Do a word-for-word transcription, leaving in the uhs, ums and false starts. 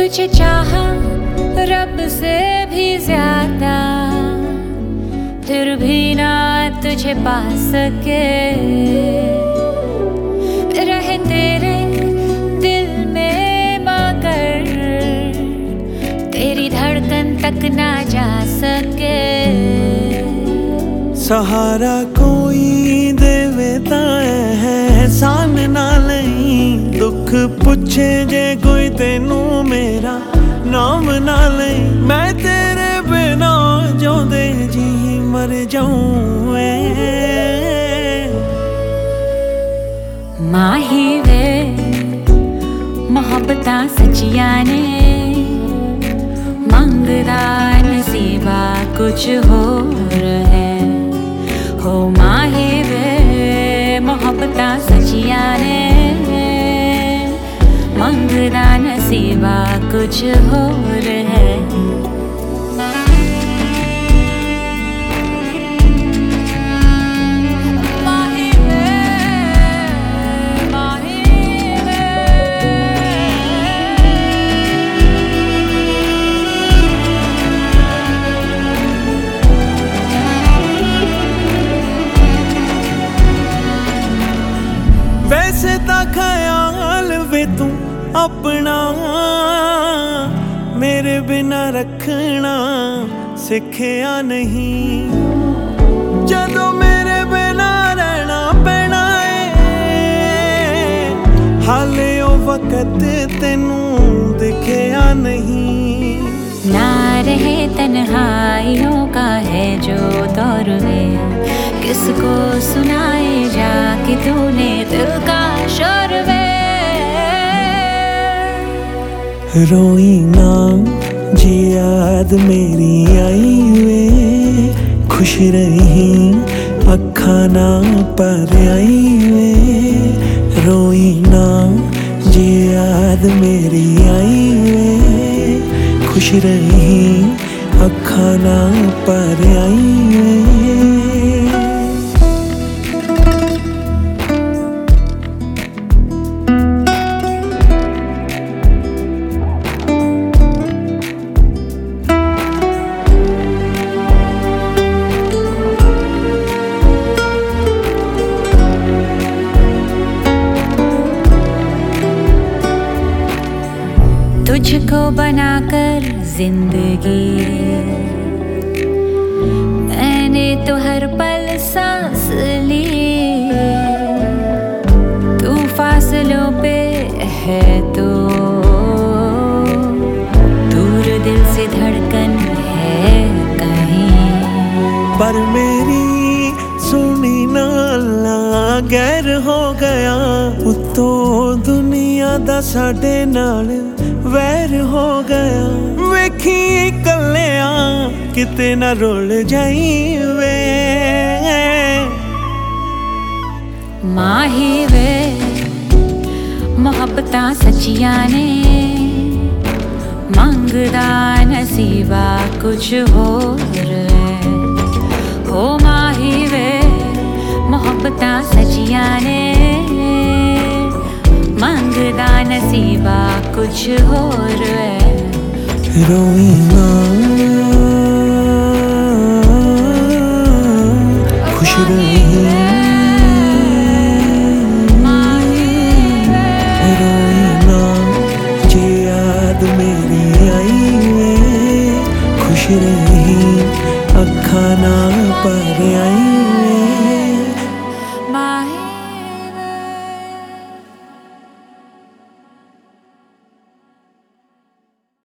तुझे चाहा रब से भी ज्यादा, फिर भी ना तुझे पा सके। रहे तेरे दिल में मगर तेरी धड़कन तक ना जा सके। सहारा कोई देवे तां एहसान ना लई, दुख पुछे जे कोई तेनू मेरा नाम ना लई। मैं तेरे बिना जोंदे जी मर जाऊं। माही वे मोहब्बतां सच्चियां ने, मंगदा नसीबा कुछ होर है। हो माही वे मोहब्बतां सच्चियां ने, मंगदा नसीबा कुछ होर है। वैसे ता ख्याल वे तू अपना मेरे बिना रखना सिखिया नहीं। जदों मेरे बिना रहना पैना है, हाले ओ वक्त तेनू दिखिया नहीं। ना रहे तन्हाइयों का है जो दौर वे, किसको सुनाए जाके तूने दिल का शोर वे। रोई ना जी याद मेरी आई वे, खुश रही अखा ना पर आई वे। रोई ना जी याद मेरी आई वे, खुश रही अखा ना पर आई वे। तुझको बनाकर जिंदगी मैंने तो हर पल सांस ली। तू फासलों पे है तो दूर दिल से धड़कन है कहीं। पर मेरी सुनी ना अल्लाह गैर हो गया, उतों दुनिया दा साडे नाल वैर हो गया। वेखी कलिया किते ना रुल जाई वे। माही वे मोहब्बतां सच्चियां ने, मंगदा नसीबा कुछ होर है। हो माही वे मोहब्बतां सच्चियां ने, मंगदा नसीबा कुछ होर है। रोई ना खुश रही, रोई ना जे याद मेरी आई वे, खुश रही अखा ना पर आई।